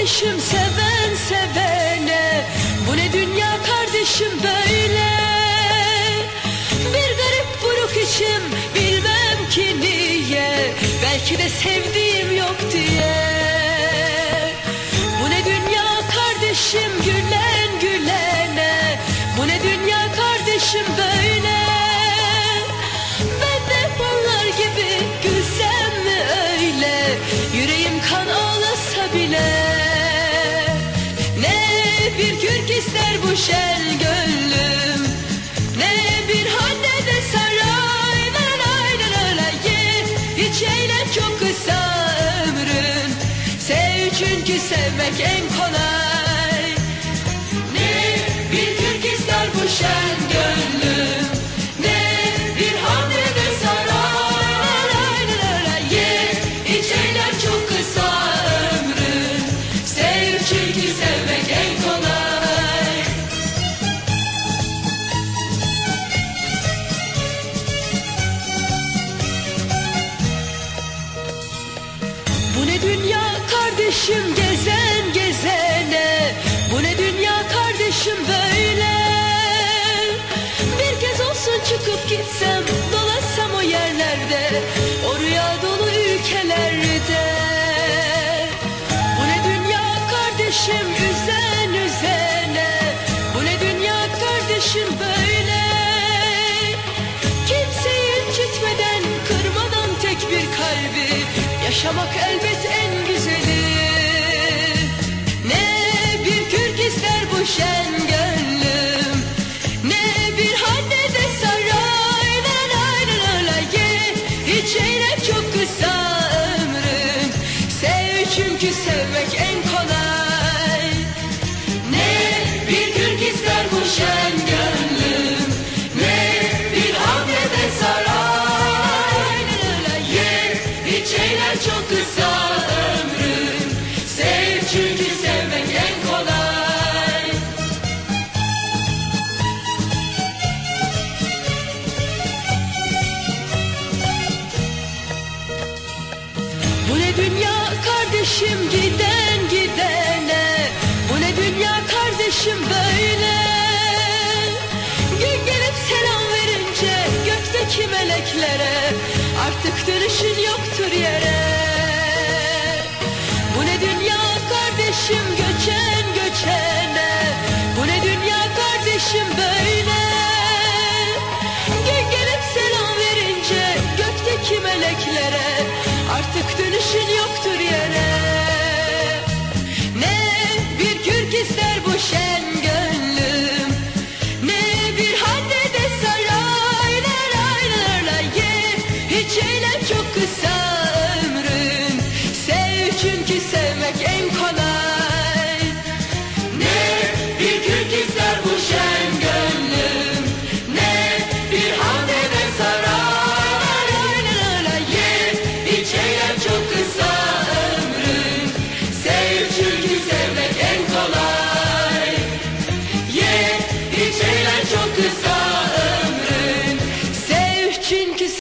kardeşim seven sevene. Bu ne dünya kardeşim böyle. Bir garip buruk içim bilmem ki niye. Belki de sevdiğim yok diye. Bu ne dünya kardeşim gülen gülene. Bu ne dünya kardeşim böyle. Ben de onlar gibi gülsem mi öyle. Yüreğim kan ağlasa bile. Ne bir kürk ister bu şen gönlüm, ne bir han ne de saray. Hiç eğlen çok kısa ömrün. Sev çünkü sevmek en kolay. Ne bir kürk ister bu şen gönlüm, ne bir han ne de saray. Hiç eğlen çok kısa ömrün. Sev çünkü sevmek en kolay. Bu ne dünya kardeşim gezen gezene. Bu ne dünya kardeşim böyle. Bir kez olsun çıkıp gitsem, dolaşsam o yerlerde, o rüya dolu ülkelerde. Bu ne dünya kardeşim üzen üzene. Bu ne dünya kardeşim böyle. Kimseyi incitmeden, kırmadan tek bir kalbi yaşamak elbet en güzeli. Ne bir kürk ister bu şen gönlüm, ne bir han ne de saray. Hiç eğlen çok kısa ömrün. Sev çünkü sevmek en kolay. Ne bir kürk ister bu şen gönlüm, ne bir han ne de saray. Hiç eğlen çok kısa ömrün. Sev çünkü sevmek en kolay. Bu ne dünya kardeşim giden gidene. Bu ne dünya kardeşim böyle. Gün gelip selam verince gökteki meleklere, artık dönüşün yoktur yere. Bu ne dünya kardeşim göçen göçene. Bu ne dünya kardeşim böyle. Gün gelip selam verince gökteki meleklere, artık dönüşün yoktur yere. Ne bir kürk ister bu şen gönlüm, ne bir han ne de saray. Hiç eğlen çok kısa ömrün. Sev çünkü sevmek en kolay.